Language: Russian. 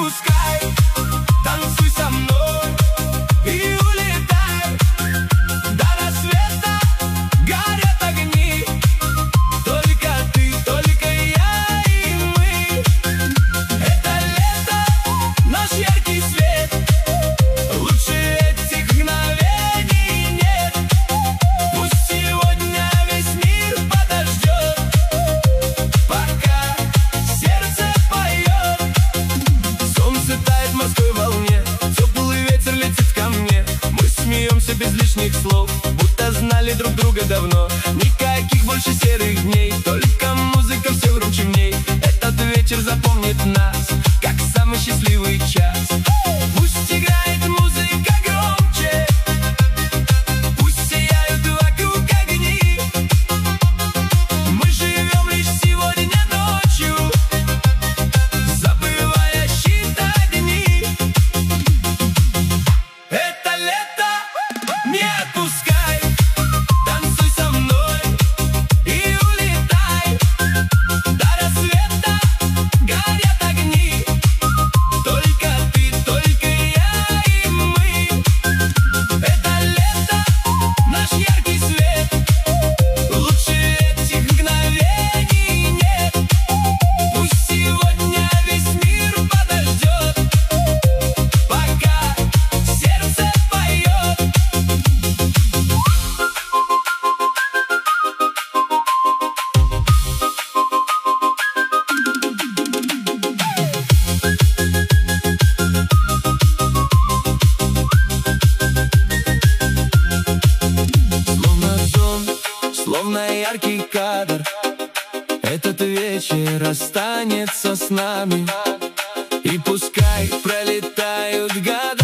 отпускай, танцуй со мной и улетай. До рассвета горят огни, только ты, только я и мы. Это лето, наш яркий свет, лучше этих мгновений нет. Пусть сегодня весь мир подождет, пока сердце поет. Солнце тает в морской волне, теплый ветер летит ко мне. Мы смеемся без лишних слов, будто знали друг друга давно. Никаких больше серых дней, только музыка все громче в ней. Этот вечер запомнит нас, как самый счастливый час. Пусть играет музыка громче, пусть сияют вокруг огни. Мы живем лишь сегодня ночью, забывая считать дни. Это лето, не отпускай, танцуй со мной и улетай. До рассвета горят огни, только ты, только я и мы. Это лето, наш яркий свет, лучше этих мгновений нет. Пусть сегодня весь мир подождет, пока сердце поет. Словно сон, словно яркий кадр, этот вечер останется с нами. И пускай пролетают годы,